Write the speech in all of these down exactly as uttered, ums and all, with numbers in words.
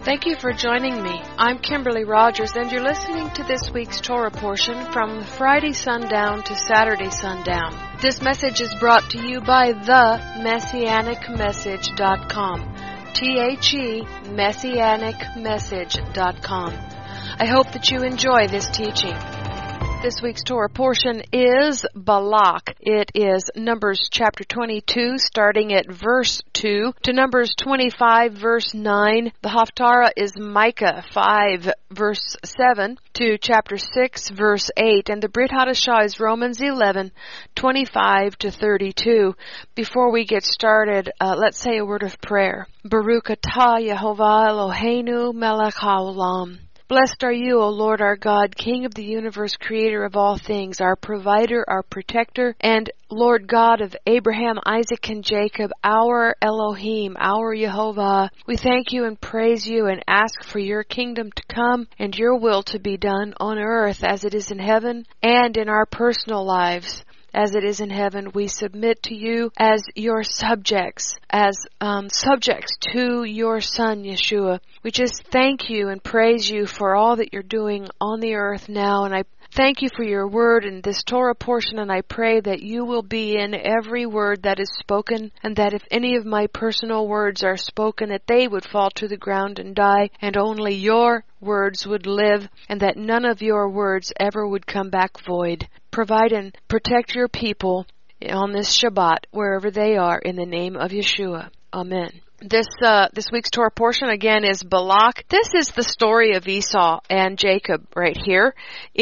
Thank you for joining me. I'm Kimberly Rogers, and you're listening to this week's Torah portion from Friday sundown to Saturday sundown. This message is brought to you by the messianic message dot com. T H E, messianic message dot com. I hope that you enjoy this teaching. This week's Torah portion is Balak. It is Numbers chapter twenty-two, starting at verse two, to Numbers twenty-five, verse nine. The Haftarah is Micah five, verse seven, to chapter six, verse eight. And the Brit Hadashah is Romans eleven, twenty-five to thirty-two. Before we get started, uh, let's say a word of prayer. Baruch atah Yehovah Eloheinu melech haolam. Blessed are you, O Lord our God, King of the universe, creator of all things, our provider, our protector, and Lord God of Abraham, Isaac, and Jacob, our Elohim, our Yehovah. We thank you and praise you and ask for your kingdom to come and your will to be done on earth as it is in heaven and in our personal lives. As it is in heaven, we submit to you as your subjects, as um, subjects to your Son, Yeshua. We just thank you and praise you for all that you're doing on the earth now, and I thank you for your word in this Torah portion, and I pray that you will be in every word that is spoken, and that if any of my personal words are spoken, that they would fall to the ground and die, and only your words would live, and that none of your words ever would come back void. Provide and protect your people on this Shabbat, wherever they are, in the name of Yeshua. Amen. This uh, this week's Torah portion, again, is Balak. This is the story of Esau and Jacob right here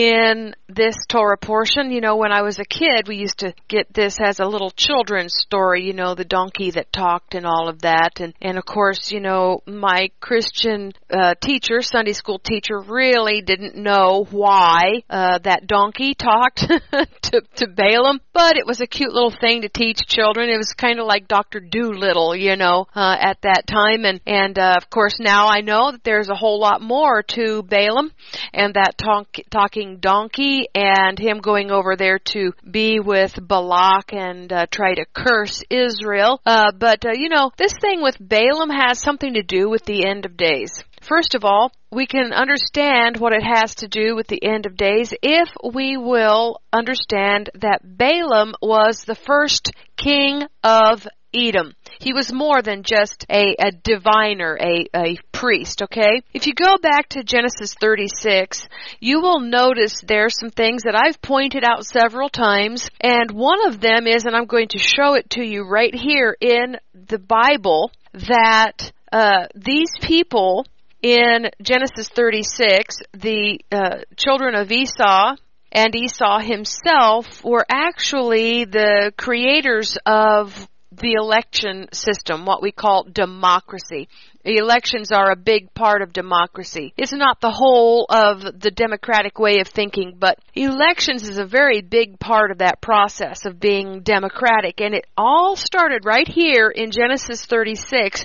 in this Torah portion. You know, when I was a kid, we used to get this as a little children's story, you know, the donkey that talked and all of that. And, and of course, you know, my Christian uh, teacher, Sunday school teacher, really didn't know why uh, that donkey talked to, to Balaam. But it was a cute little thing to teach children. It was kind of like Doctor Doolittle, you know, uh, at that time. And, and uh, of course, now I know that there's a whole lot more to Balaam and that talk, talking donkey and him going over there to be with Balak and uh, try to curse Israel. Uh, but, uh, you know, this thing with Balaam has something to do with the end of days. First of all, we can understand what it has to do with the end of days if we will understand that Balaam was the first king of Edom. He was more than just a, a diviner, a, a priest, okay? If you go back to Genesis thirty-six, you will notice there's some things that I've pointed out several times, and one of them is, and I'm going to show it to you right here in the Bible, that uh, these people in Genesis thirty-six, the uh, children of Esau, and Esau himself were actually the creators of the election system, what we call democracy. Elections are a big part of democracy. It's not the whole of the democratic way of thinking, but elections is a very big part of that process of being democratic. And it all started right here in Genesis thirty-six,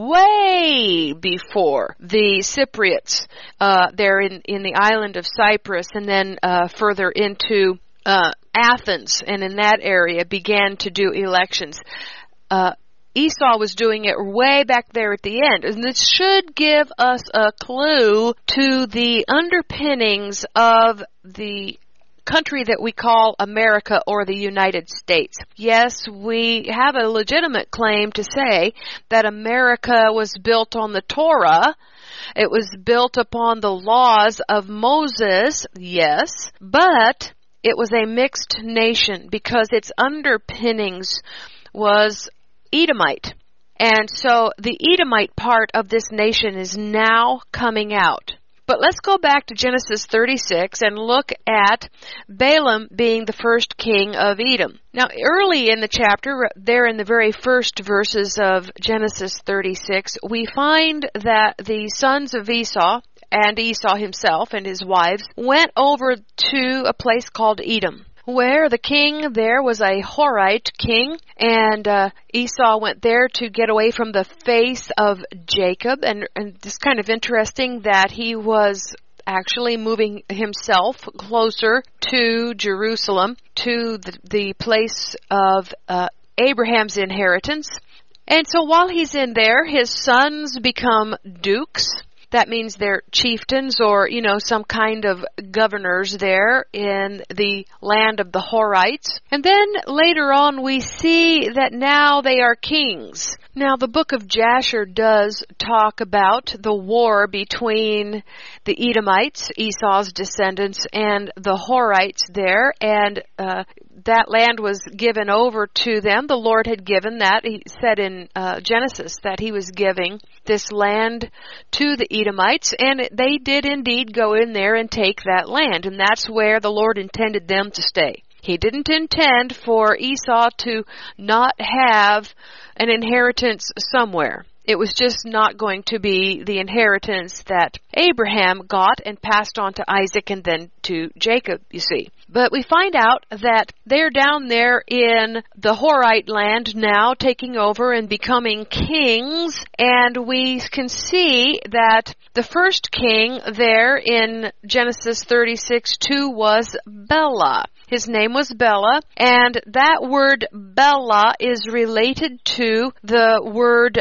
way before the Cypriots uh, there in, in the island of Cyprus, and then uh, further into uh, Athens, and in that area began to do elections. Uh, Esau was doing it way back there at the end. And this should give us a clue to the underpinnings of the country that we call America or the United States. Yes, we have a legitimate claim to say that America was built on the Torah. It was built upon the laws of Moses, yes, but it was a mixed nation because its underpinnings was Edomite. And so the Edomite part of this nation is now coming out. But let's go back to Genesis thirty-six and look at Balaam being the first king of Edom. Now, early in the chapter, there in the very first verses of Genesis thirty-six, we find that the sons of Esau, and Esau himself and his wives, went over to a place called Edom, where the king there was a Horite king, and uh, Esau went there to get away from the face of Jacob. And, and it's kind of interesting that he was actually moving himself closer to Jerusalem, to the, the place of uh, Abraham's inheritance. And so while he's in there, his sons become dukes. That means they're chieftains or, you know, some kind of governors there in the land of the Horites. And then later on we see that now they are kings. Now the book of Jasher does talk about the war between the Edomites, Esau's descendants, and the Horites there, and uh, that land was given over to them. The Lord had given that. He said in uh, Genesis that he was giving this land to the Edomites, and they did indeed go in there and take that land, and that's where the Lord intended them to stay. He didn't intend for Esau to not have an inheritance somewhere. It was just not going to be the inheritance that Abraham got and passed on to Isaac and then to Jacob, you see. But we find out that they're down there in the Horite land now, taking over and becoming kings, and we can see that the first king there in Genesis thirty-six two was Bela. His name was Bela, and that word Bela is related to the word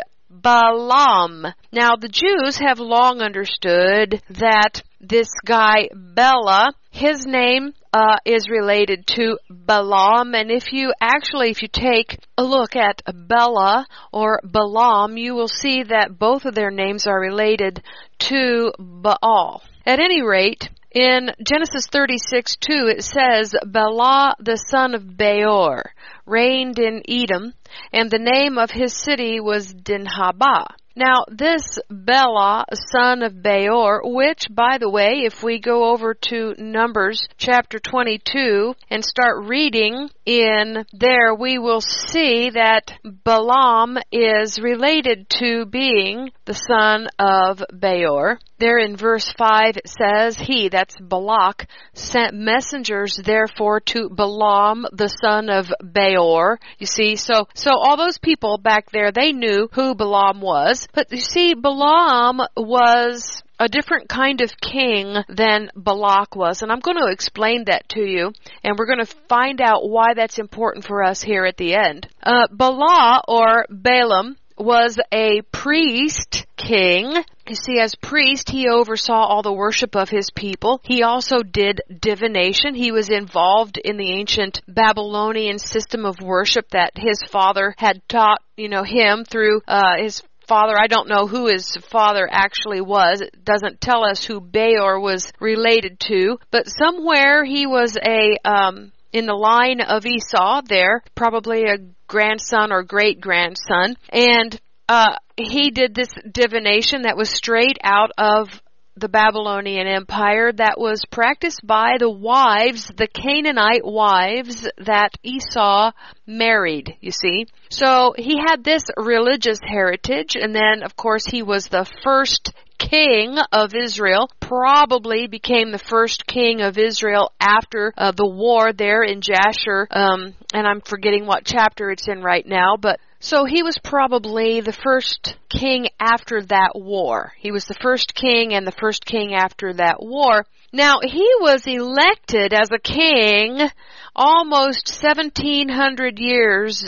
Balaam. Now, the Jews have long understood that this guy Bela, his name uh, is related to Balaam, and if you actually, if you take a look at Bela or Balaam, you will see that both of their names are related to Baal. At any rate, in Genesis thirty-six two, it says, Bela the son of Beor reigned in Edom, and the name of his city was Dinhabah. Now, this Bela, son of Beor, which, by the way, if we go over to Numbers chapter twenty-two and start reading in there, we will see that Balaam is related to being the son of Beor. There in verse five it says, he, that's Balak, sent messengers therefore to Balaam the son of Beor. You see, so so all those people back there, they knew who Balaam was. But you see, Balaam was a different kind of king than Balak was. And I'm going to explain that to you. And we're going to find out why that's important for us here at the end. Uh, Bala, or Balaam, was a priest king. You see, as priest, he oversaw all the worship of his people. He also did divination. He was involved in the ancient Babylonian system of worship that his father had taught, you know, him through uh, his father. I don't know who his father actually was. It doesn't tell us who Beor was related to, but somewhere he was a um in the line of Esau there, probably a grandson or great-grandson, and uh he did this divination that was straight out of the Babylonian Empire that was practiced by the wives, the Canaanite wives that Esau married, you see. So he had this religious heritage, and then, of course, he was the first king of Israel, probably became the first king of Israel after uh, the war there in Jasher, um, and I'm forgetting what chapter it's in right now, but so he was probably the first king after that war. He was the first king and the first king after that war. Now, he was elected as a king almost seventeen hundred years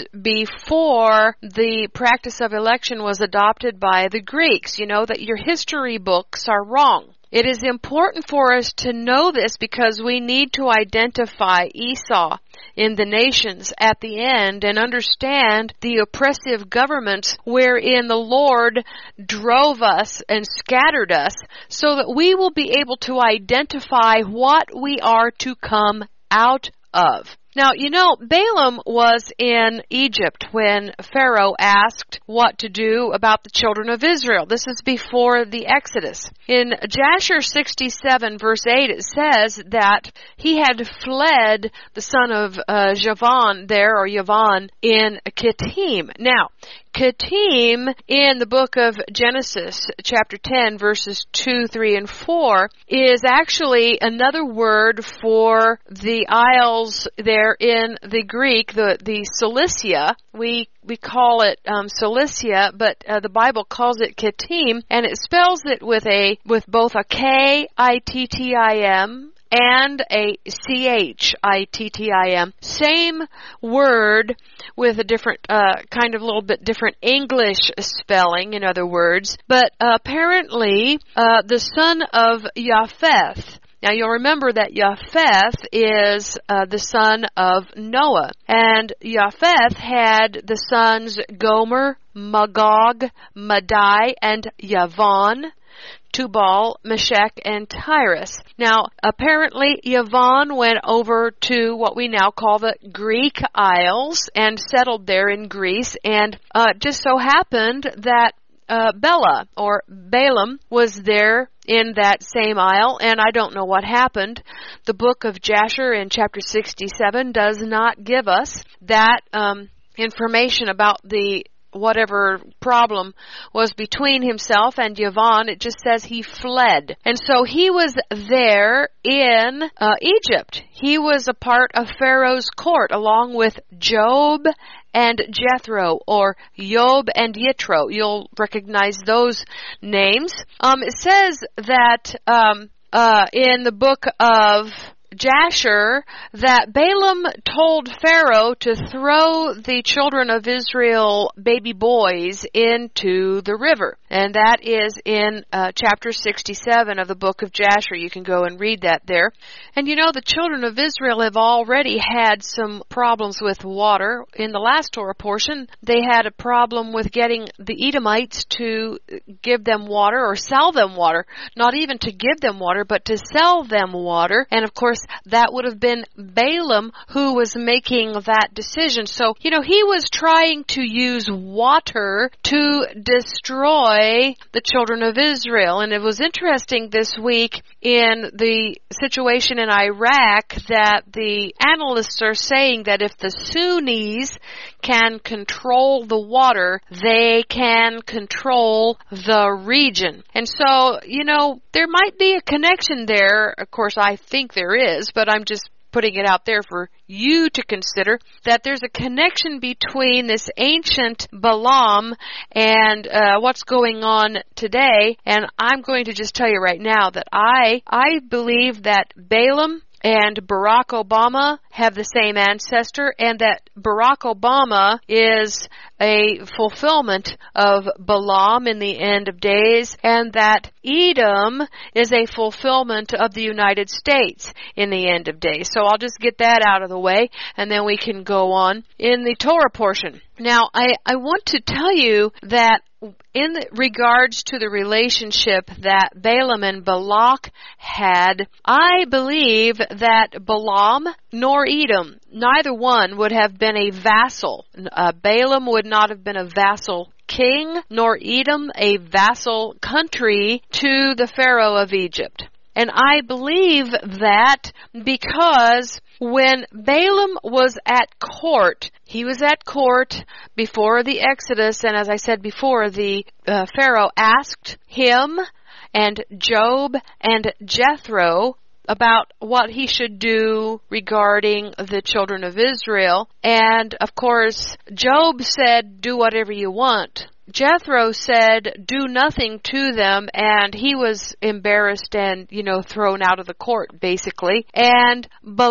before the practice of election was adopted by the Greeks. You know that your history books are wrong. It is important for us to know this because we need to identify Esau in the nations at the end and understand the oppressive governments wherein the Lord drove us and scattered us so that we will be able to identify what we are to come out of. Now, you know, Balaam was in Egypt when Pharaoh asked what to do about the children of Israel. This is before the Exodus. In Jasher sixty-seven, verse eight, it says that he had fled the son of uh, Javan there, or Yavan, in Kittim. Now, Kittim in the book of Genesis, chapter ten, verses two, three, and four, is actually another word for the isles there in the Greek, the, the Cilicia. We we call it um, Cilicia, but uh, the Bible calls it Kittim, and it spells it with a with both a K I T T I M and a C H I T T I M. Same word with a different, uh, kind of a little bit different English spelling, in other words. But uh, apparently, uh, the son of Japheth. Now you'll remember that Japheth is uh, the son of Noah. And Japheth had the sons Gomer, Magog, Madai, and Yavon, Tubal, Meshech, and Tyrus. Now, apparently, Yavon went over to what we now call the Greek Isles and settled there in Greece. And uh, just so happened that uh, Bela, or Balaam, was there in that same isle, and I don't know what happened. The book of Jasher in chapter sixty-seven does not give us that um, information about the whatever problem was between himself and Yavon. It just says he fled. And so he was there in uh, Egypt. He was a part of Pharaoh's court along with Job and Jethro, or Job and Yitro. You'll recognize those names. Um, it says that um, uh, in the book of Jasher that Balaam told Pharaoh to throw the children of Israel baby boys into the river. And that is in uh, chapter sixty-seven of the book of Jasher. You can go and read that there. And you know, the children of Israel have already had some problems with water. In the last Torah portion, they had a problem with getting the Edomites to give them water or sell them water. Not even to give them water, but to sell them water. And of course, that would have been Balaam who was making that decision. So, you know, he was trying to use water to destroy the children of Israel. And it was interesting this week in the situation in Iraq that the analysts are saying that if the Sunnis can control the water, they can control the region. And so, you know, there might be a connection there. Of course, I think there is, but I'm just putting it out there for you to consider, that there's a connection between this ancient Balaam and uh, what's going on today. And I'm going to just tell you right now that I I believe that Balaam and Barack Obama have the same ancestor, and that Barack Obama is a fulfillment of Balaam in the end of days, and that Edom is a fulfillment of the United States in the end of days. So I'll just get that out of the way, and then we can go on in the Torah portion. Now, I, I want to tell you that in regards to the relationship that Balaam and Balak had, I believe that Balaam nor Edom, neither one would have been a vassal. Uh, Balaam would not have been a vassal king, nor Edom a vassal country to the Pharaoh of Egypt. And I believe that because when Balaam was at court, he was at court before the Exodus, and as I said before, the uh, Pharaoh asked him and Job and Jethro about what he should do regarding the children of Israel. And of course, Job said, do whatever you want. Jethro said, do nothing to them, and he was embarrassed and, you know, thrown out of the court, basically. And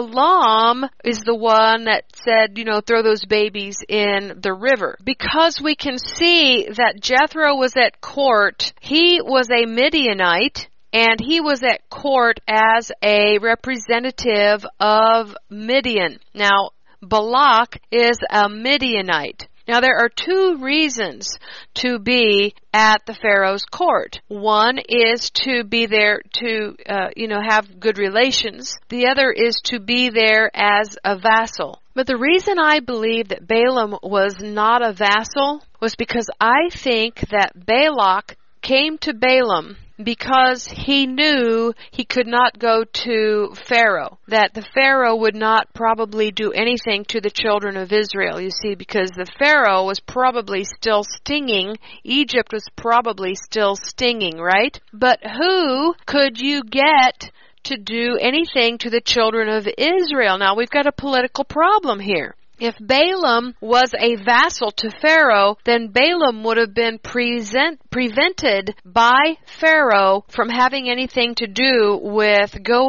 Balaam is the one that said, you know, throw those babies in the river. Because we can see that Jethro was at court, he was a Midianite, and he was at court as a representative of Midian. Now, Balak is a Midianite. Now, there are two reasons to be at the Pharaoh's court. One is to be there to, uh, you know, have good relations. The other is to be there as a vassal. But the reason I believe that Balaam was not a vassal was because I think that Balak came to Balaam because he knew he could not go to Pharaoh, that the Pharaoh would not probably do anything to the children of Israel, you see, because the Pharaoh was probably still stinging. Egypt was probably still stinging, right? But who could you get to do anything to the children of Israel? Now, we've got a political problem here. If Balaam was a vassal to Pharaoh, then Balaam would have been present, prevented by Pharaoh from having anything to do with going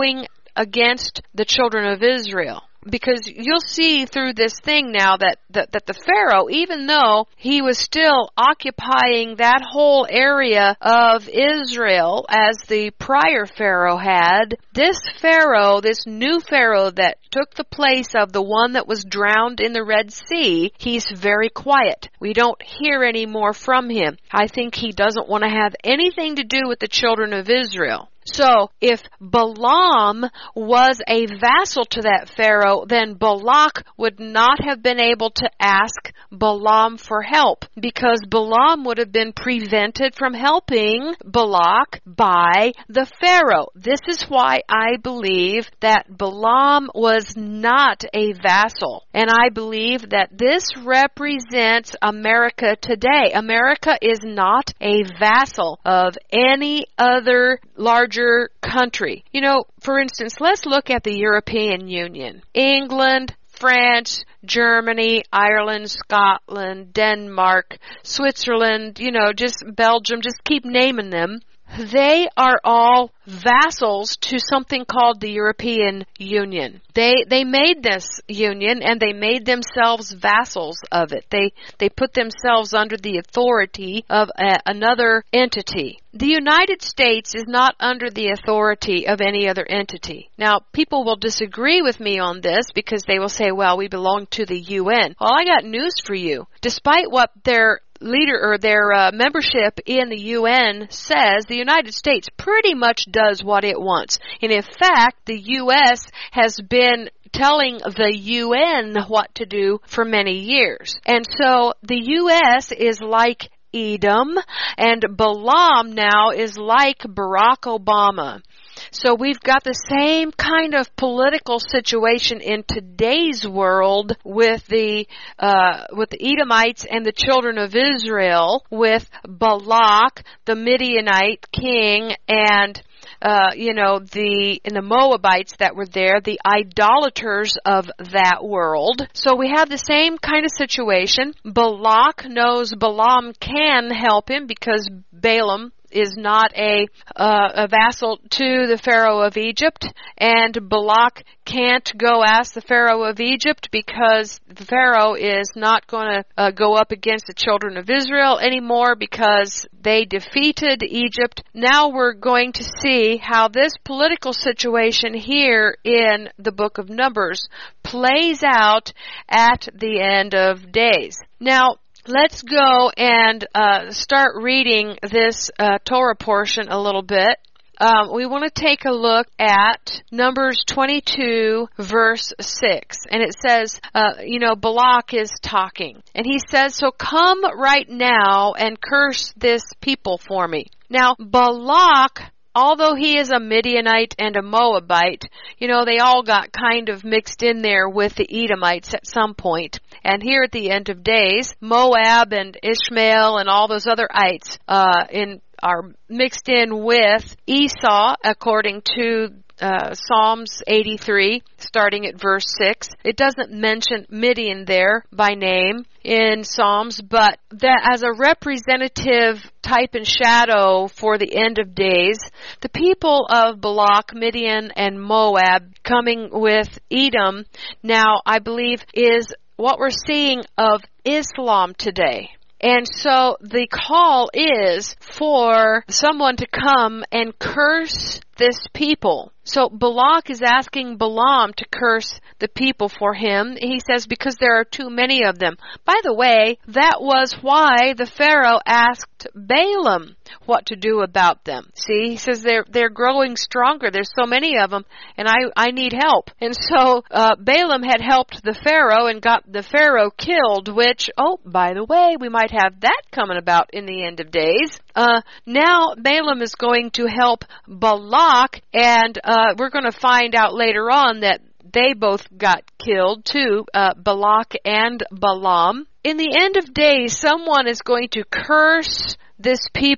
against the children of Israel. Because you'll see through this thing now that, that, that the Pharaoh, even though he was still occupying that whole area of Israel as the prior Pharaoh had, this Pharaoh, this new Pharaoh that took the place of the one that was drowned in the Red Sea, he's very quiet. We don't hear any more from him. I think he doesn't want to have anything to do with the children of Israel. So, if Balaam was a vassal to that Pharaoh, then Balak would not have been able to ask Balaam for help, because Balaam would have been prevented from helping Balak by the Pharaoh. This is why I believe that Balaam was not a vassal. And I believe that this represents America today. America is not a vassal of any other larger country. You know, for instance, let's look at the European Union. England, France, Germany, Ireland, Scotland, Denmark, Switzerland, you know, just Belgium, just keep naming them. They are all vassals to something called the European Union. They they made this union and they made themselves vassals of it. They they put themselves under the authority of a, another entity. The United States is not under the authority of any other entity. Now, people will disagree with me on this because they will say, well, we belong to the U N. Well, I got news for you. Despite what their leader or their uh, membership in the U N says, the United States pretty much does what it wants. And in fact, the U S has been telling the U N what to do for many years. And so the U S is like Edom, and Balaam now is like Barack Obama. So we've got the same kind of political situation in today's world with the uh, with the Edomites and the children of Israel, with Balak, the Midianite king, and Uh, you know, the, in the Moabites that were there, the idolaters of that world. So we have the same kind of situation. Balak knows Balaam can help him because Balaam is not a, uh, a vassal to the Pharaoh of Egypt, and Balak can't go ask the Pharaoh of Egypt because the Pharaoh is not going to uh, go up against the children of Israel anymore because they defeated Egypt. Now we're going to see how this political situation here in the book of Numbers plays out at the end of days. Now, let's go and uh, start reading this uh, Torah portion a little bit. Um, we want to take a look at Numbers twenty-two, verse six. And it says, uh, you know, Balak is talking. And he says, so come right now and curse this people for me. Now, Balak, although he is a Midianite and a Moabite, you know, they all got kind of mixed in there with the Edomites at some point. And here at the end of days, Moab and Ishmael and all those other ites uh, in are mixed in with Esau, according to uh, Psalms eighty-three, starting at verse six. It doesn't mention Midian there by name in Psalms, but that as a representative type and shadow for the end of days, the people of Balak, Midian, and Moab coming with Edom now, I believe, is what we're seeing of Islam today. And so the call is for someone to come and curse this people. So Balak is asking Balaam to curse the people for him. He says, because there are too many of them. By the way, that was why the Pharaoh asked Balaam what to do about them. See, he says they're they're growing stronger. There's so many of them, and I, I need help. And so uh, Balaam had helped the Pharaoh and got the Pharaoh killed, which, oh, by the way, we might have that coming about in the end of days. Uh, now Balaam is going to help Balak, and uh, we're going to find out later on that they both got killed too, uh, Balak and Balaam. In the end of days, someone is going to curse this people.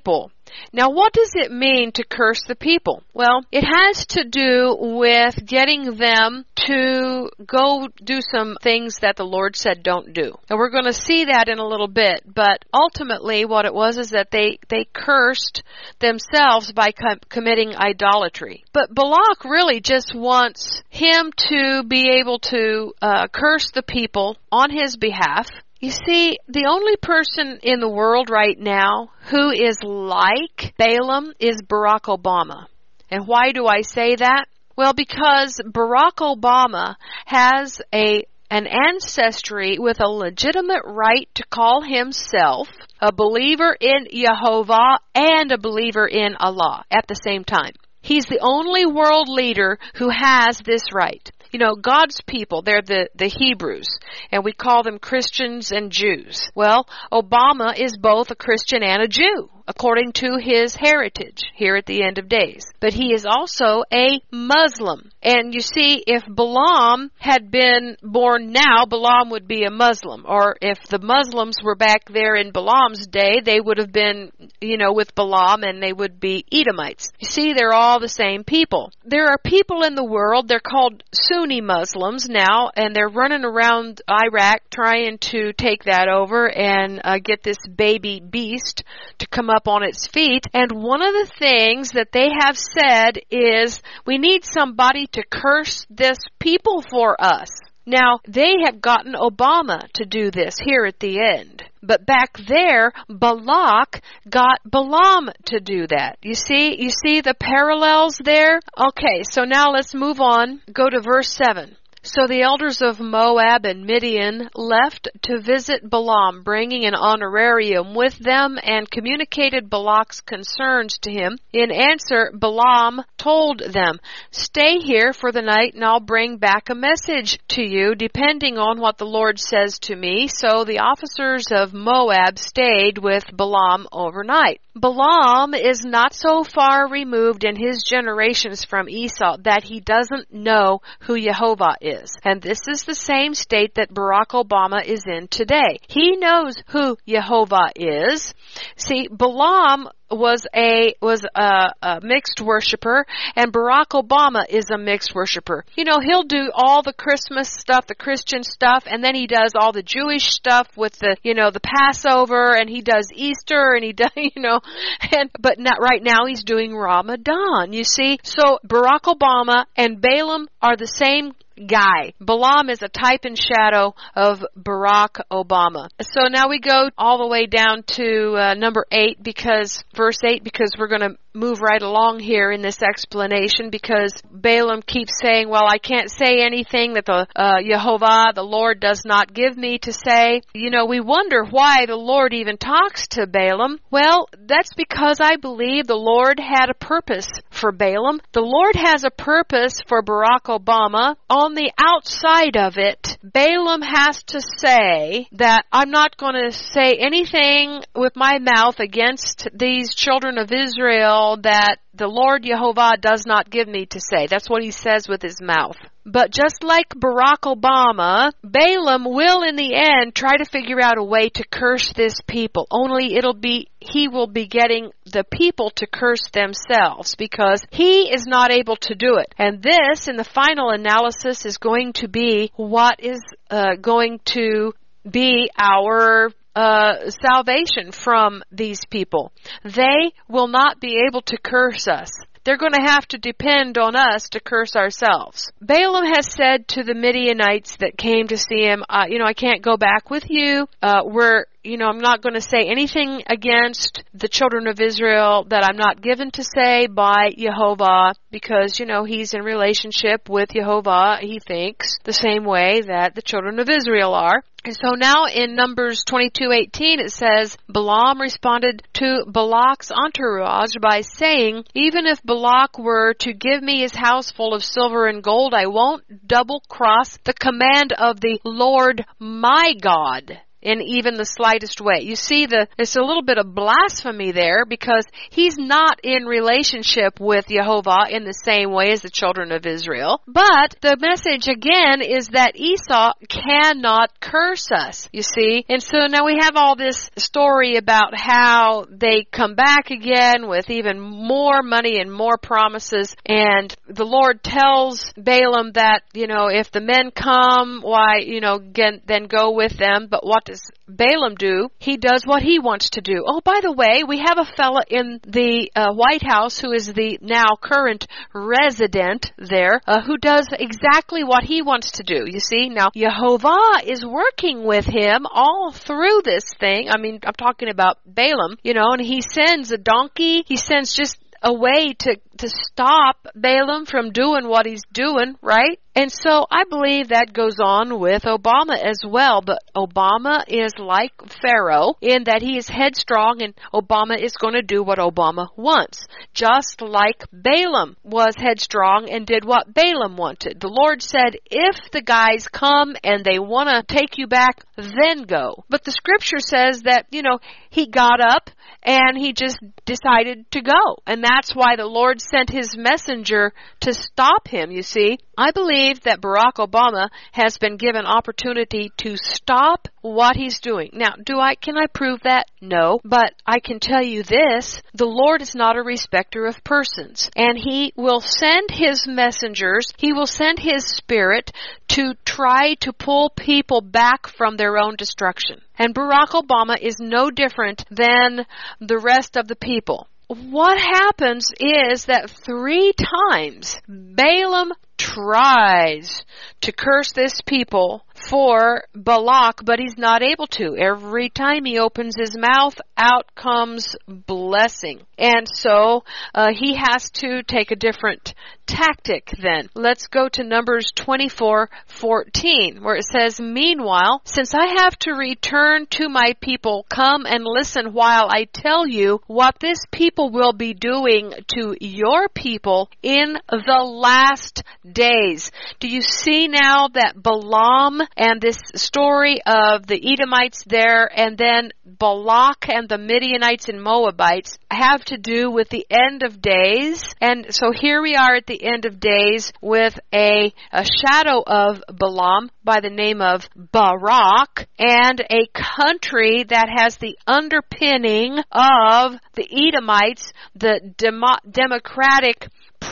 Now, what does it mean to curse the people? Well, it has to do with getting them to go do some things that the Lord said don't do. And we're going to see that in a little bit, but ultimately what it was is that they, they cursed themselves by com- committing idolatry. But Balak really just wants him to be able to uh, curse the people on his behalf. You see, the only person in the world right now who is like Balaam is Barack Obama. And why do I say that? Well, because Barack Obama has a an ancestry with a legitimate right to call himself a believer in Jehovah and a believer in Allah at the same time. He's the only world leader who has this right. You know, God's people, they're the, the Hebrews, and we call them Christians and Jews. Well, Obama is both a Christian and a Jew, according to his heritage here at the end of days. But he is also a Muslim. And you see, if Balaam had been born now, Balaam would be a Muslim. Or if the Muslims were back there in Balaam's day, they would have been, you know, with Balaam, and they would be Edomites. You see, they're all the same people. There are people in the world, they're called Sunni Muslims now, and they're running around Iraq trying to take that over and uh, get this baby beast to come up on its feet. And one of the things that they have said is, we need somebody to curse this people for us. Now, they have gotten Obama to do this here at the end. But back there, Balak got Balaam to do that. You see, you see the parallels there? Okay, so now let's move on. Go to verse seven. So the elders of Moab and Midian left to visit Balaam, bringing an honorarium with them, and communicated Balak's concerns to him. In answer, Balaam told them, "Stay here for the night, and I'll bring back a message to you, depending on what the Lord says to me." So the officers of Moab stayed with Balaam overnight. Balaam is not so far removed in his generations from Esau that he doesn't know who Jehovah is. And this is the same state that Barack Obama is in today. He knows who Jehovah is. See, Balaam was a was a, a mixed worshiper, and Barack Obama is a mixed worshiper. You know, he'll do all the Christmas stuff, the Christian stuff, and then he does all the Jewish stuff with the, you know, the Passover, and he does Easter, and he does, you know, and but not right now he's doing Ramadan. You see, so Barack Obama and Balaam are the same guy. Balaam is a type and shadow of Barack Obama. So now we go all the way down to uh, number eight, because verse eight, because we're going to move right along here in this explanation, because Balaam keeps saying, well, I can't say anything that the uh, Jehovah, the Lord, does not give me to say. You know, we wonder why the Lord even talks to Balaam. Well, that's because I believe the Lord had a purpose for Balaam. The Lord has a purpose for Barack Obama. On the outside of it, Balaam has to say that I'm not going to say anything with my mouth against these children of Israel that the Lord Jehovah does not give me to say. That's what he says with his mouth. But just like Barack Obama, Balaam will in the end try to figure out a way to curse this people. Only it'll be, he will be getting the people to curse themselves, because he is not able to do it. And this, in the final analysis, is going to be what is uh, going to be our Uh, salvation from these people. They will not be able to curse us. They're going to have to depend on us to curse ourselves. Balaam has said to the Midianites that came to see him, uh, you know, I can't go back with you. Uh, we're, you know, I'm not going to say anything against the children of Israel that I'm not given to say by Jehovah, because, you know, he's in relationship with Jehovah, he thinks, the same way that the children of Israel are. And so now in Numbers twenty-two eighteen it says, Balaam responded to Balak's entourage by saying, even if Balak were to give me his house full of silver and gold, I won't double cross the command of the Lord my God. in even the slightest way. You see, the it's a little bit of blasphemy there because he's not in relationship with Jehovah in the same way as the children of Israel. But the message again is that Esau cannot curse us, you see. And so now we have all this story about how they come back again with even more money and more promises. And the Lord tells Balaam that, you know, if the men come, why, you know, get, then go with them. But what does Balaam do? He does what he wants to do. Oh, by the way, we have a fella in the uh, White House who is the now current resident there, uh, who does exactly what he wants to do. You see, now Jehovah is working with him all through this thing. I mean, I'm talking about Balaam, you know, and he sends a donkey. He sends just a way to, to stop Balaam from doing what he's doing, right? And so I believe that goes on with Obama as well. But Obama is like Pharaoh in that he is headstrong and Obama is going to do what Obama wants. Just like Balaam was headstrong and did what Balaam wanted. The Lord said, if the guys come and they want to take you back, then go. But the scripture says that, you know, he got up and he just decided to go. And that's why the Lord sent his messenger to stop him, you see. I believe that Barack Obama has been given opportunity to stop what he's doing. Now, do I, can I prove that? No. But I can tell you this, the Lord is not a respecter of persons. And he will send his messengers, he will send his spirit to try to pull people back from their own destruction. And Barack Obama is no different than the rest of the people. What happens is that three times Balaam tries to curse this people for Balak, but he's not able to. Every time he opens his mouth, out comes blessing. And so uh, he has to take a different tactic then. Let's go to Numbers twenty-four fourteen, where it says, meanwhile, since I have to return to my people, come and listen while I tell you what this people will be doing to your people in the last days. Do you see now that Balaam and this story of the Edomites there and then Balak and the Midianites and Moabites have to do with the end of days? And so here we are at the end of days with a, a shadow of Balaam by the name of Barak and a country that has the underpinning of the Edomites, the demo- democratic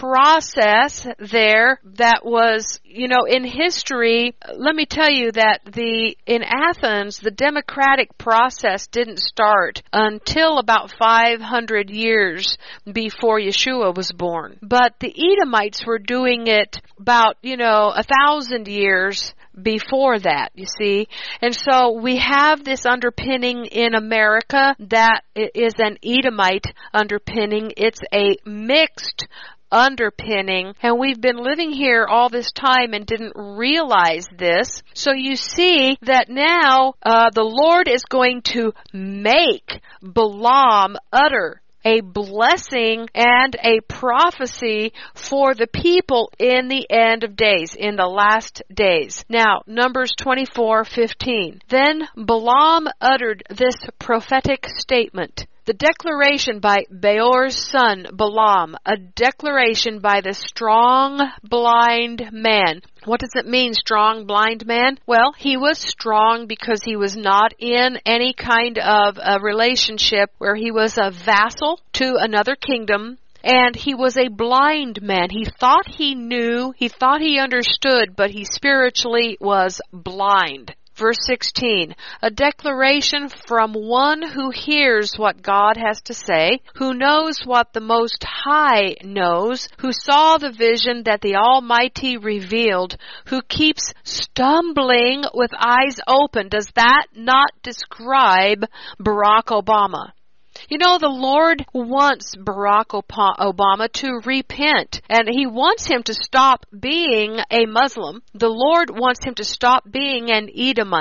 process there that was, you know, in history. Let me tell you that the in Athens, the democratic process didn't start until about five hundred years before Yeshua was born. But the Edomites were doing it about, you know, a thousand years before that, you see. And so we have this underpinning in America that is an Edomite underpinning. It's a mixed underpinning, and we've been living here all this time and didn't realize this. So you see that now uh, the Lord is going to make Balaam utter a blessing and a prophecy for the people in the end of days, in the last days. Now, Numbers twenty-four fifteen. Then Balaam uttered this prophetic statement. The declaration by Beor's son Balaam, a declaration by the strong blind man. What does it mean, strong blind man? Well, he was strong because he was not in any kind of a relationship where he was a vassal to another kingdom. And he was a blind man. He thought he knew, he thought he understood, but he spiritually was blind. Verse sixteen, a declaration from one who hears what God has to say, who knows what the Most High knows, who saw the vision that the Almighty revealed, who keeps stumbling with eyes open. Does that not describe Barack Obama? You know, the Lord wants Barack Obama to repent, and He wants him to stop being a Muslim. The Lord wants him to stop being an Edomite,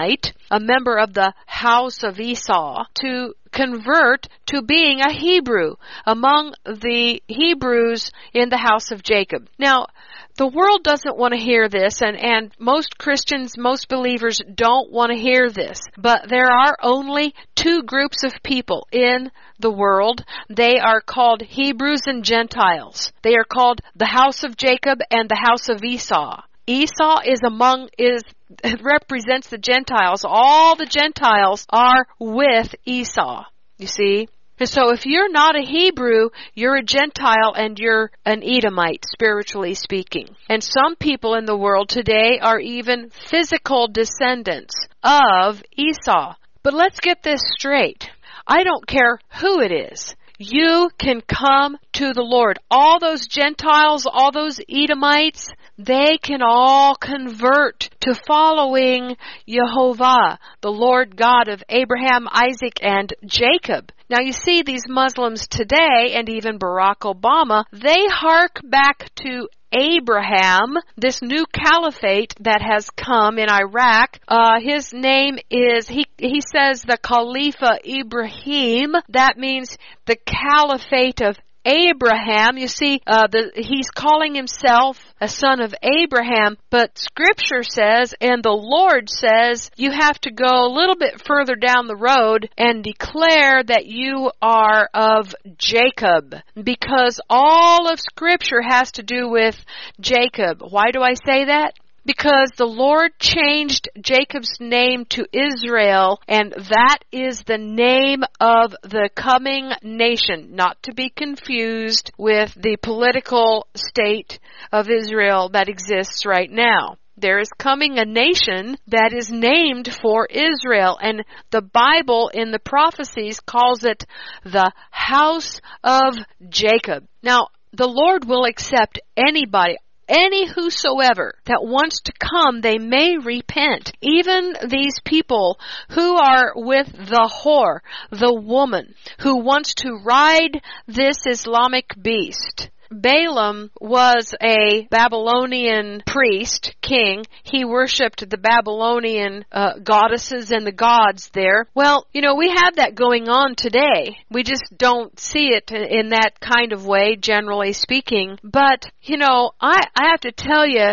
a member of the house of Esau, to convert to being a Hebrew among the Hebrews in the house of Jacob. Now, the world doesn't want to hear this, and, and most Christians, most believers don't want to hear this. But there are only two groups of people in the world. They are called Hebrews and Gentiles. They are called the house of Jacob and the house of Esau. Esau is among, is, represents the Gentiles. All the Gentiles are with Esau, you see. And so if you're not a Hebrew, you're a Gentile and you're an Edomite, spiritually speaking. And some people in the world today are even physical descendants of Esau. But let's get this straight. I don't care who it is. You can come to the Lord. All those Gentiles, all those Edomites, they can all convert to following Jehovah, the Lord God of Abraham, Isaac, and Jacob. Now you see these Muslims today, and even Barack Obama, they hark back to Abraham, this new caliphate that has come in Iraq. Uh, his name is, he, he says the Khalifa Ibrahim. That means the caliphate of Abraham. You see, uh, the, he's calling himself a son of Abraham, but Scripture says, and the Lord says, you have to go a little bit further down the road and declare that you are of Jacob, because all of Scripture has to do with Jacob. Why do I say that? Because the Lord changed Jacob's name to Israel, and that is the name of the coming nation, not to be confused with the political state of Israel that exists right now. There is coming a nation that is named for Israel, and the Bible in the prophecies calls it the house of Jacob. Now, the Lord will accept anybody, any whosoever that wants to come. They may repent. Even these people who are with the whore, the woman, who wants to ride this Islamic beast. Balaam was a Babylonian priest, king. He worshipped the Babylonian uh, goddesses and the gods there. Well, you know, we have that going on today. We just don't see it in that kind of way, generally speaking. But, you know, I, I have to tell you,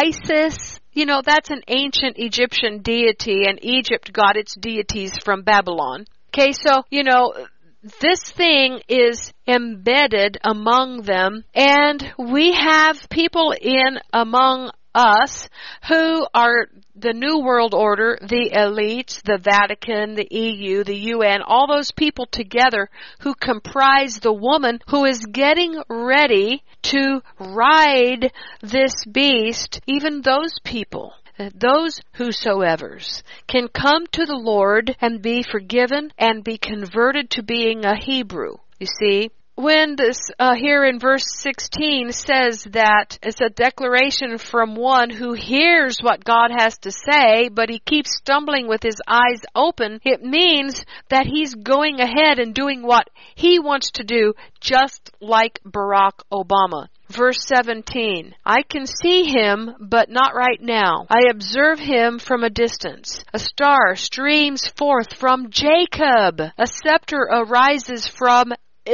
ISIS, you know, that's an ancient Egyptian deity, and Egypt got its deities from Babylon. Okay, so, you know, this thing is embedded among them, and we have people in among us who are the New World Order, the elites, the Vatican, the E U, the U N, all those people together who comprise the woman who is getting ready to ride this beast. Even those people, those whosoevers, can come to the Lord and be forgiven and be converted to being a Hebrew. You see, when this uh, here in verse sixteen says that it's a declaration from one who hears what God has to say, but he keeps stumbling with his eyes open, it means that he's going ahead and doing what he wants to do, just like Barack Obama. Verse seventeen, I can see him, but not right now. I observe him from a distance. A star streams forth from Jacob. A scepter arises from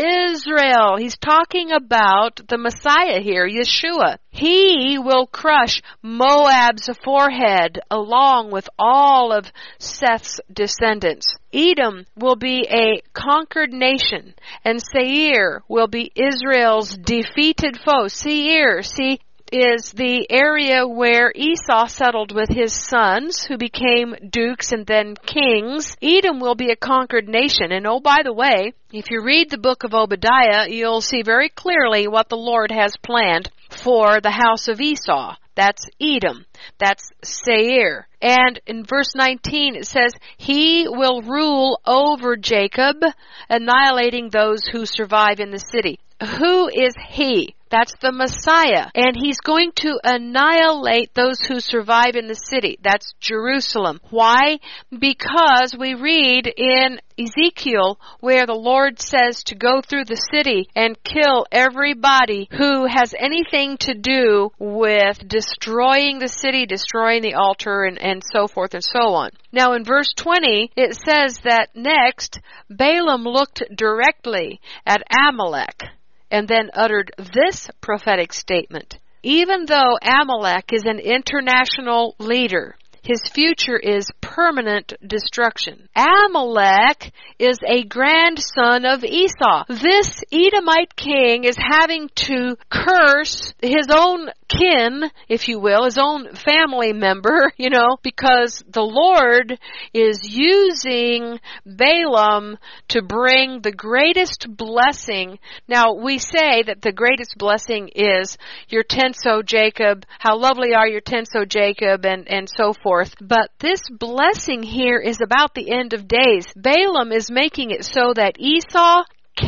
Israel. He's talking about the Messiah here, Yeshua. He will crush Moab's forehead along with all of Seth's descendants. Edom will be a conquered nation, and Seir will be Israel's defeated foe. Seir, see, is the area where Esau settled with his sons, who became dukes and then kings. Edom will be a conquered nation. And oh, by the way, if you read the book of Obadiah, you'll see very clearly what the Lord has planned for the house of Esau. That's Edom. That's Seir. And in verse nineteen it says, he will rule over Jacob, annihilating those who survive in the city. Who is he? That's the Messiah. And he's going to annihilate those who survive in the city. That's Jerusalem. Why? Because we read in Ezekiel where the Lord says to go through the city and kill everybody who has anything to do with destroying the city, destroying the altar, and, and so forth and so on. Now in verse twenty, it says that next, Balaam looked directly at Amalek and then uttered this prophetic statement. Even though Amalek is an international leader, his future is permanent destruction. Amalek is a grandson of Esau. This Edomite king is having to curse his own kin, if you will, his own family member, you know, because the Lord is using Balaam to bring the greatest blessing. Now, we say that the greatest blessing is your tents, O Jacob, how lovely are your tents, O Jacob, and, and so forth. But this blessing here is about the end of days. Balaam is making it so that Esau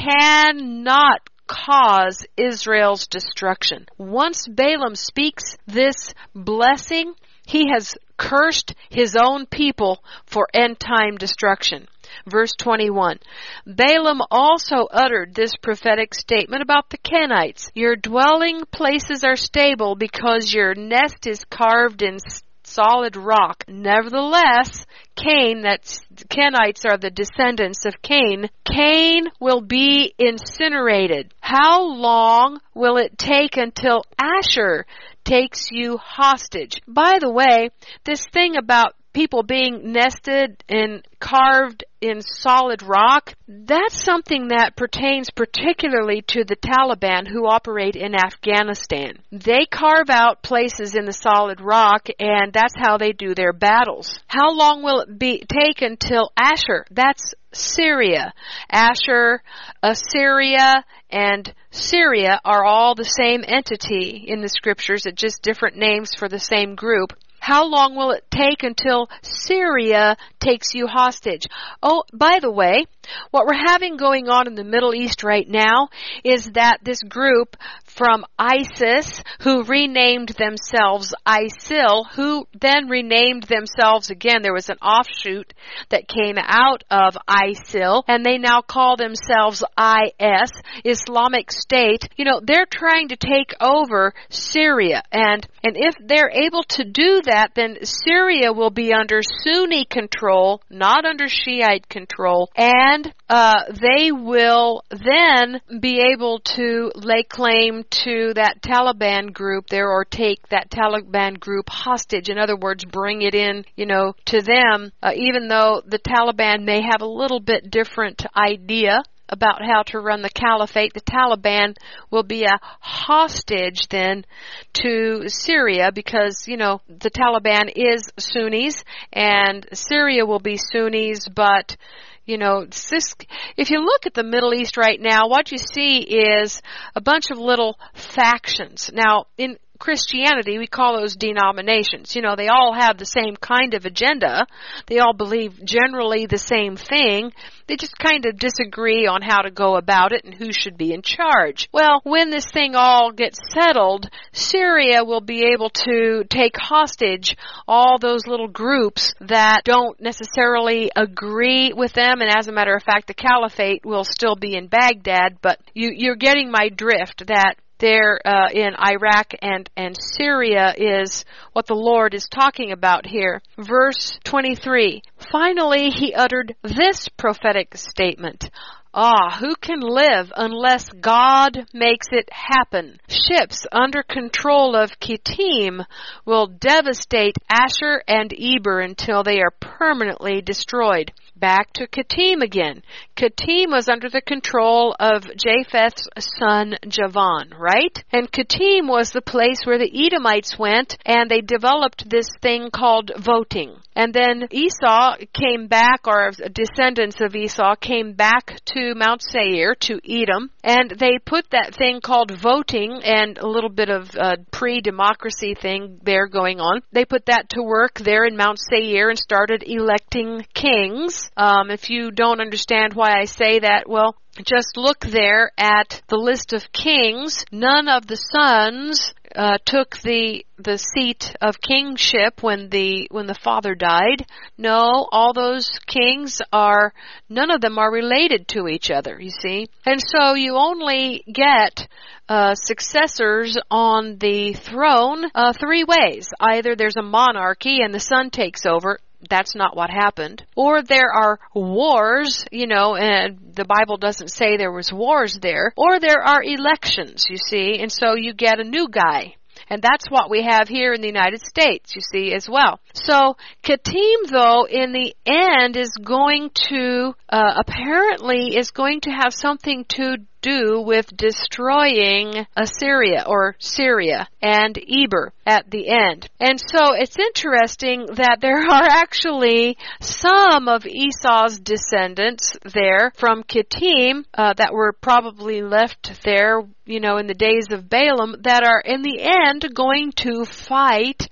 cannot cause Israel's destruction. Once Balaam speaks this blessing, he has cursed his own people for end-time destruction. Verse twenty-one, Balaam also uttered this prophetic statement about the Kenites. Your dwelling places are stable because your nest is carved in solid rock. Nevertheless, Cain, that's Kenites are the descendants of Cain, Cain will be incinerated. How long will it take until Asher takes you hostage? By the way, this thing about people being nested and carved in solid rock, that's something that pertains particularly to the Taliban who operate in Afghanistan. They carve out places in the solid rock, and that's how they do their battles. How long will it be take until Asher, that's Syria. Asher, Assyria, and Syria are all the same entity in the scriptures, it's just different names for the same group. How long will it take until Syria takes you hostage? Oh, by the way, what we're having going on in the Middle East right now is that this group from ISIS, who renamed themselves ISIL, who then renamed themselves again. There was an offshoot that came out of ISIL, and they now call themselves I S, Islamic State. You know, they're trying to take over Syria, and, and if they're able to do that, then Syria will be under Sunni control, not under Shiite control, and uh, they will then be able to lay claim to that Taliban group there, or take that Taliban group hostage. In other words, bring it in, you know, to them, uh, even though the Taliban may have a little bit different idea about how to run the caliphate. The Taliban will be a hostage then to Syria because, you know, the Taliban is Sunnis and Syria will be Sunnis, but you know, this, if you look at the Middle East right now, what you see is a bunch of little factions. Now, in Christianity, we call those denominations. You know, they all have the same kind of agenda. They all believe generally the same thing. They just kind of disagree on how to go about it and who should be in charge. Well, when this thing all gets settled, Syria will be able to take hostage all those little groups that don't necessarily agree with them. And as a matter of fact, the caliphate will still be in Baghdad. But you, you're getting my drift that there uh, in Iraq and, and Syria is what the Lord is talking about here. Verse twenty-three, finally he uttered this prophetic statement. Ah, who can live unless God makes it happen? Ships under control of Kittim will devastate Asher and Eber until they are permanently destroyed. Back to Kittim again. Kittim was under the control of Japheth's son Javan, right? And Kittim was the place where the Edomites went, and they developed this thing called voting. And then Esau came back, or descendants of Esau came back to to Mount Seir, to Edom, and they put that thing called voting and a little bit of uh, pre-democracy thing there going on. They put that to work there in Mount Seir and started electing kings. Um, if you don't understand why I say that, well, just look there at the list of kings. None of the sons uh, took the the seat of kingship when the when the father died. No, all those kings are, none of them are related to each other, you see. And so you only get uh, successors on the throne uh, three ways. Either there's a monarchy and the son takes over. That's not what happened. Or there are wars, you know, and the Bible doesn't say there was wars there. Or there are elections, you see, and so you get a new guy. And that's what we have here in the United States, you see, as well. So Kittim, though, in the end is going to, uh, apparently is going to have something to do with destroying Assyria or Syria and Eber at the end. And so it's interesting that there are actually some of Esau's descendants there from Kittim uh, that were probably left there, you know, in the days of Balaam, that are in the end going to fight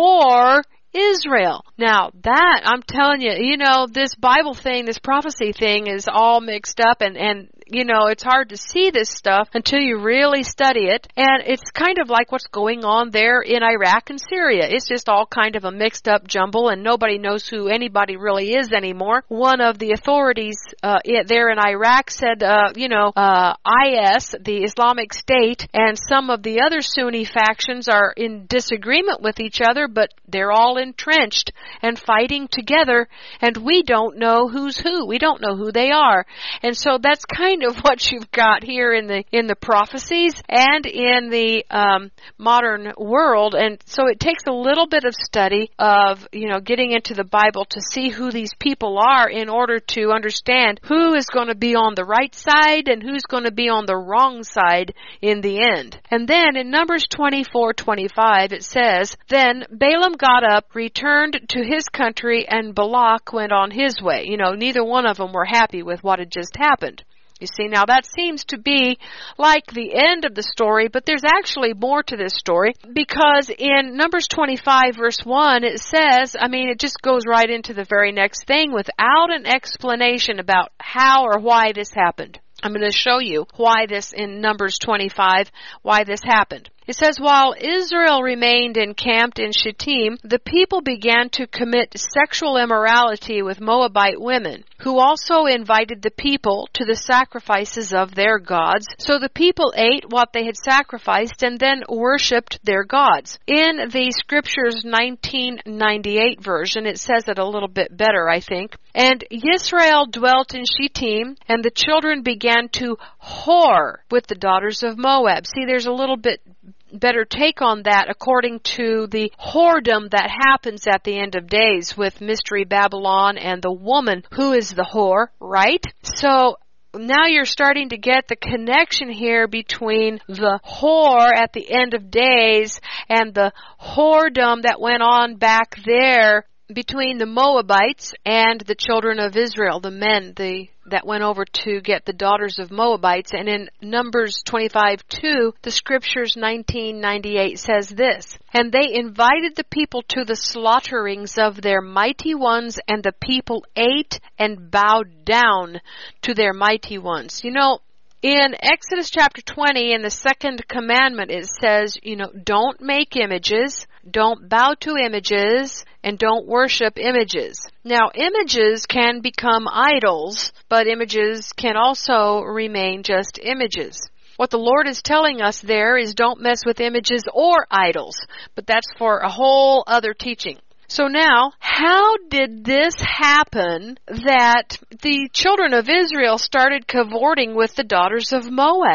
for Israel. Now that, I'm telling you, you know, this Bible thing, this prophecy thing is all mixed up, and, and you know, it's hard to see this stuff until you really study it. And it's kind of like what's going on there in Iraq and Syria. It's just all kind of a mixed up jumble, and nobody knows who anybody really is anymore. One of the authorities uh, there in Iraq said, uh, you know, uh, I S, the Islamic State, and some of the other Sunni factions are in disagreement with each other, but they're all entrenched and fighting together, and we don't know who's who. We don't know who they are. And so that's kind of what you've got here in the in the prophecies and in the um, modern world. And so it takes a little bit of study of, you know, getting into the Bible to see who these people are in order to understand who is going to be on the right side and who's going to be on the wrong side in the end. And then in Numbers twenty-four twenty-five it says, "Then Balaam got up, returned to his country, and Balak went on his way." You know, neither one of them were happy with what had just happened. You see, now that seems to be like the end of the story, but there's actually more to this story, because in Numbers twenty-five verse one it says, I mean, it just goes right into the very next thing without an explanation about how or why this happened. I'm going to show you why this in Numbers twenty-five, why this happened. It says, "While Israel remained encamped in Shittim, the people began to commit sexual immorality with Moabite women, who also invited the people to the sacrifices of their gods. So the people ate what they had sacrificed and then worshipped their gods." In the Scriptures nineteen ninety-eight version, it says it a little bit better, I think. "And Yisrael dwelt in Shittim, and the children began to whore with the daughters of Moab." See, there's a little bit better take on that according to the whoredom that happens at the end of days with Mystery Babylon and the woman who is the whore, right? So now you're starting to get the connection here between the whore at the end of days and the whoredom that went on back there between the Moabites and the children of Israel, the men the that went over to get the daughters of Moabites. And in Numbers twenty-five two, the Scriptures nineteen ninety-eight says this, "And they invited the people to the slaughterings of their mighty ones, and the people ate and bowed down to their mighty ones." You know, in Exodus chapter twenty, in the second commandment, it says, you know, don't make images, don't bow to images, and don't worship images. Now, images can become idols, but images can also remain just images. What the Lord is telling us there is don't mess with images or idols, but that's for a whole other teaching. So now, how did this happen that the children of Israel started cavorting with the daughters of Moab?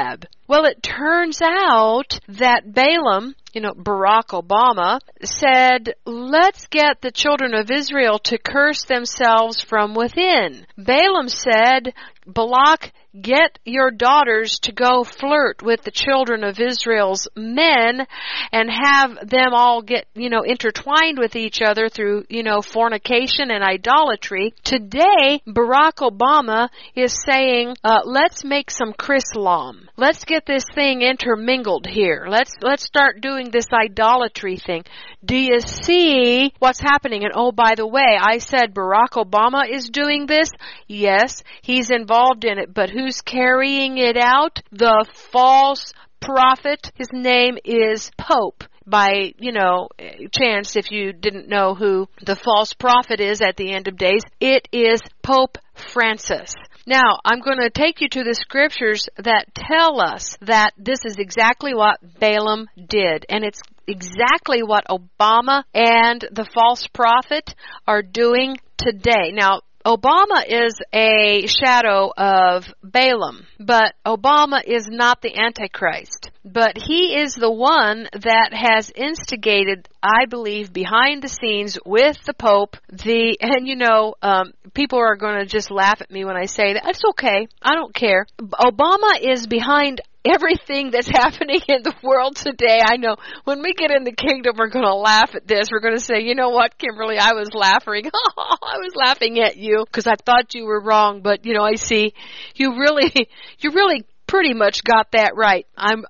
Well, it turns out that Balaam, you know, Barack Obama, said, let's get the children of Israel to curse themselves from within. Balaam said, Balak, get your daughters to go flirt with the children of Israel's men and have them all get, you know, intertwined with each other through, you know, fornication and idolatry. Today, Barack Obama is saying, uh, let's make some Chrislam. Let's get this thing intermingled here. Let's, let's start doing this idolatry thing. Do you see what's happening? And oh, by the way, I said Barack Obama is doing this. Yes, he's involved in it, but who's carrying it out? The false prophet. His name is Pope. By, you know, chance, if you didn't know who the false prophet is at the end of days, it is Pope Francis. Now, I'm going to take you to the scriptures that tell us that this is exactly what Balaam did. And it's exactly what Obama and the false prophet are doing today. Now, Obama is a shadow of Balaam, but Obama is not the Antichrist. But he is the one that has instigated, I believe, behind the scenes with the Pope, the, and you know, um, people are going to just laugh at me when I say that. It's okay. I don't care. Obama is behind everything that's happening in the world today. I know when we get in the kingdom, we're going to laugh at this. We're going to say, you know what, Kimberly, I was laughing. I was laughing at you because I thought you were wrong. But, you know, I see you really, you really pretty much got that right. I'm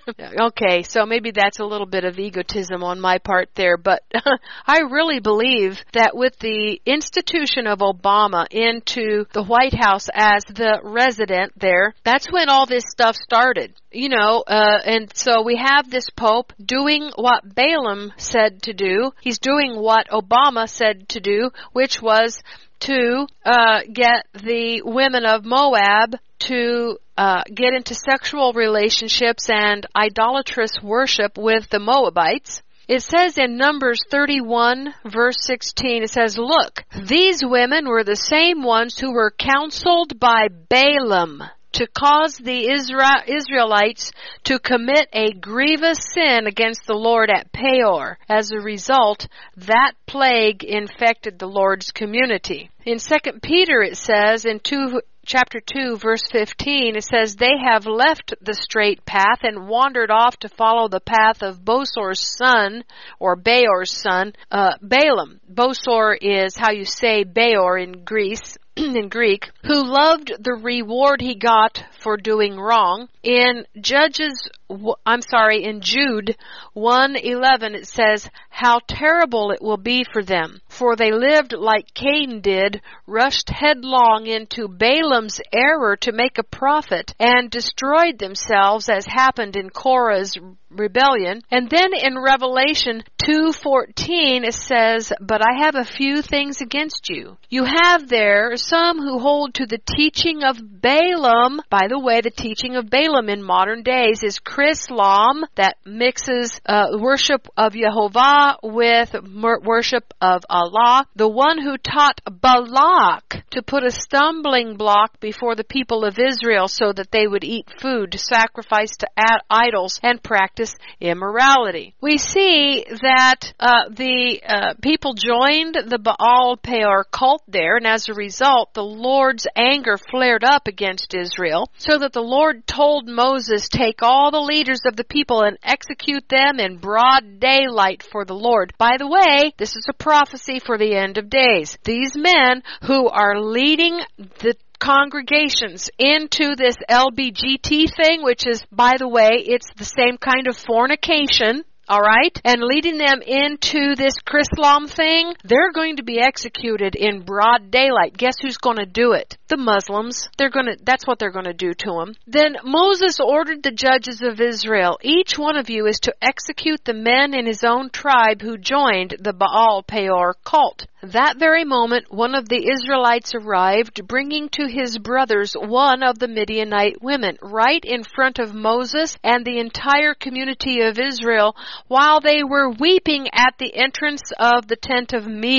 okay, so maybe that's a little bit of egotism on my part there, but I really believe that with the institution of Obama into the White House as the resident there, that's when all this stuff started. You know, uh, and so we have this Pope doing what Balaam said to do. He's doing what Obama said to do, which was to uh, get the women of Moab to uh, get into sexual relationships and idolatrous worship with the Moabites. It says in Numbers thirty-one, verse sixteen, it says, look, these women were the same ones who were counseled by Balaam to cause the Isra- Israelites to commit a grievous sin against the Lord at Peor. As a result, that plague infected the Lord's community. In Second Peter it says in two Chapter two, verse fifteen, it says, they have left the straight path and wandered off to follow the path of Bosor's son, or Beor's son, uh, Balaam. Bosor is how you say Beor in Greece. in Greek, who loved the reward he got for doing wrong. In Judges, I'm sorry, in Jude one eleven, it says, how terrible it will be for them, for they lived like Cain did, rushed headlong into Balaam's error to make a profit, and destroyed themselves, as happened in Korah's rebellion. And then in Revelation two fourteen, it says, but I have a few things against you. You have there some who hold to the teaching of Balaam. By the way, the teaching of Balaam in modern days is Chrislam, that mixes uh, worship of Jehovah with worship of Allah. The one who taught Balak to put a stumbling block before the people of Israel so that they would eat food sacrificed to idols and practice immorality. We see that uh, the uh, people joined the Baal Peor cult there, and as a result, the Lord's anger flared up against Israel, so that the Lord told Moses, take all the leaders of the people and execute them in broad daylight for the Lord. By the way, this is a prophecy for the end of days. These men who are leading the congregations into this L B G T thing, which is, by the way, it's the same kind of fornication, all right, and leading them into this Chrislam thing, they're going to be executed in broad daylight. Guess who's going to do it? The Muslims. They're going to, that's what they're going to do to them. Then Moses ordered the judges of Israel, each one of you is to execute the men in his own tribe who joined the Baal Peor cult. That very moment, one of the Israelites arrived, bringing to his brothers one of the Midianite women, right in front of Moses and the entire community of Israel, while they were weeping at the entrance of the tent of meeting.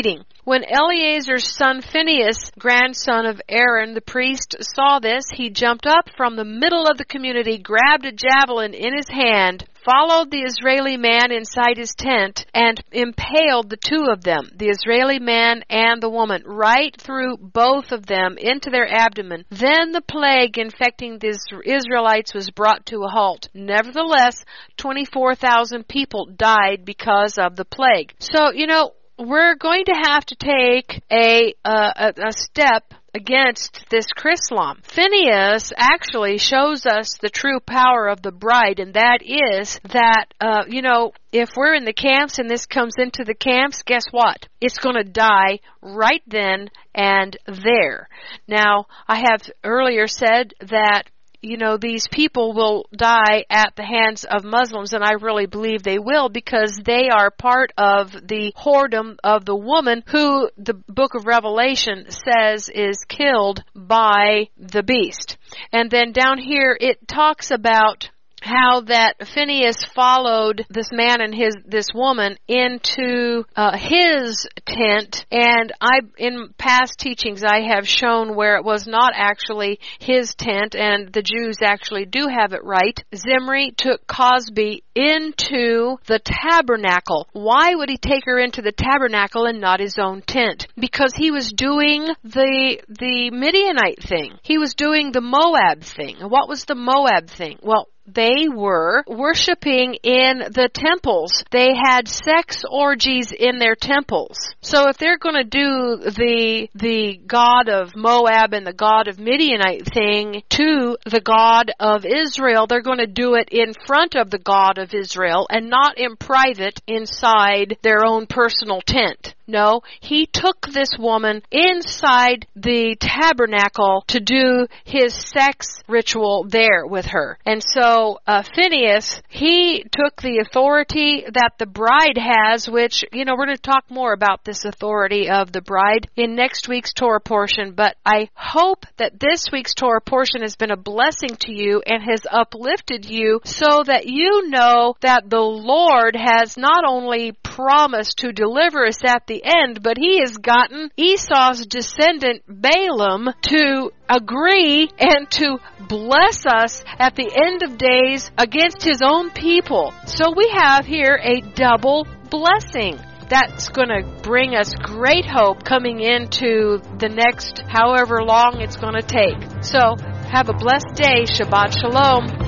When Eleazar's son Phinehas, grandson of Aaron the priest, saw this, he jumped up from the middle of the community, grabbed a javelin in his hand, followed the Israeli man inside his tent, and impaled the two of them, the Israeli man and the woman, right through both of them into their abdomen. Then the plague infecting the Israelites was brought to a halt. Nevertheless, twenty-four thousand people died because of the plague. So, you know, we're going to have to take a, uh, a, a step against this Chrislam. Phinehas actually shows us the true power of the bride, and that is that, uh, you know, if we're in the camps and this comes into the camps, guess what? It's going to die right then and there. Now, I have earlier said that you know, these people will die at the hands of Muslims, and I really believe they will, because they are part of the whoredom of the woman who the book of Revelation says is killed by the beast. And then down here it talks about how that Phinehas followed this man and his this woman into uh, his tent, and I in past teachings I have shown where it was not actually his tent, and the Jews actually do have it right. Zimri took Cosby into the tabernacle. Why would he take her into the tabernacle and not his own tent? Because he was doing the the Midianite thing. He was doing the Moab thing. What was the Moab thing? Well, they were worshiping in the temples. They had sex orgies in their temples. So if they're going to do the the god of Moab and the god of Midianite thing to the god of Israel, they're going to do it in front of the god of Israel and not in private inside their own personal tent. No, he took this woman inside the tabernacle to do his sex ritual there with her. And so uh, Phinehas, he took the authority that the bride has, which, you know, we're going to talk more about this authority of the bride in next week's Torah portion. But I hope that this week's Torah portion has been a blessing to you and has uplifted you so that you know that the Lord has not only promised to deliver us at the end, but he has gotten Esau's descendant Balaam to agree and to bless us at the end of days against his own people. So we have here a double blessing. That's going to bring us great hope coming into the next however long it's going to take. So have a blessed day. Shabbat Shalom.